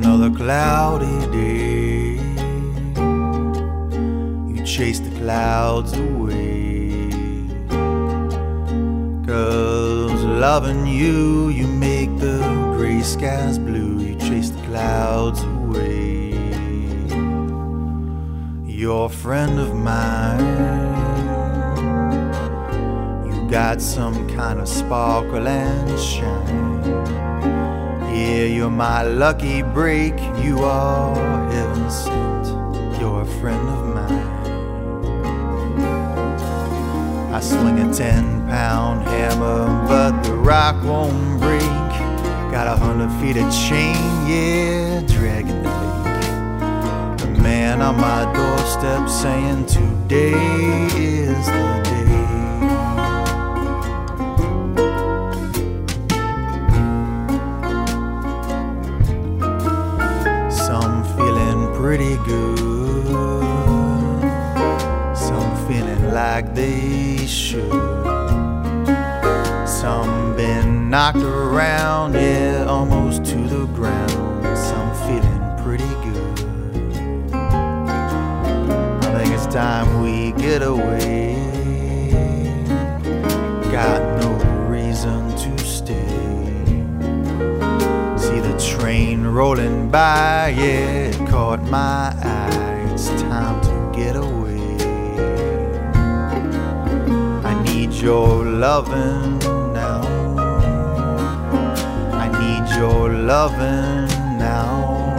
Another cloudy day, you chase the clouds away. 'Cause loving you, you make the gray skies blue. You chase the clouds away. You're a friend of mine. You got some kind of sparkle and shine. Yeah, you're my lucky break. You are heaven sent. You're a friend of mine. I swing a 10-pound hammer, but the rock won't break. Got 100 feet of chain, yeah, dragging the lake. The man on my doorstep saying today is the day. Pretty good, some feeling like they should, some been knocked around, yeah, almost to the ground, some feeling pretty good. I think it's time we get away, got no reason to stay. See the train rolling by, yeah, it caught my eye. It's time to get away. I need your loving now. I need your loving now.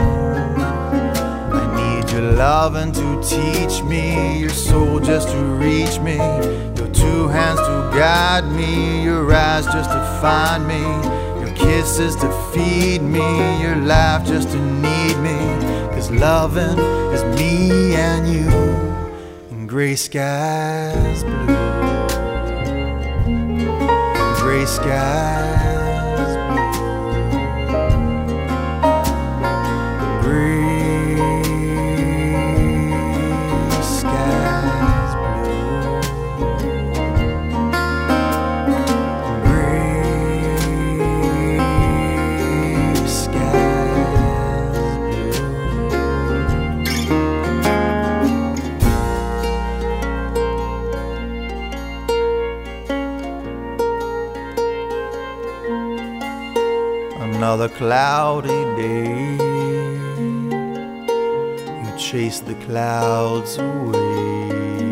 I need your loving to teach me, your soul just to reach me, your two hands to guide me, your eyes just to find me, kisses to feed me, your laugh just to need me. 'Cause loving is me and you in gray skies blue. Gray skies blue. Gray skies blue. Another cloudy day, you chase the clouds away.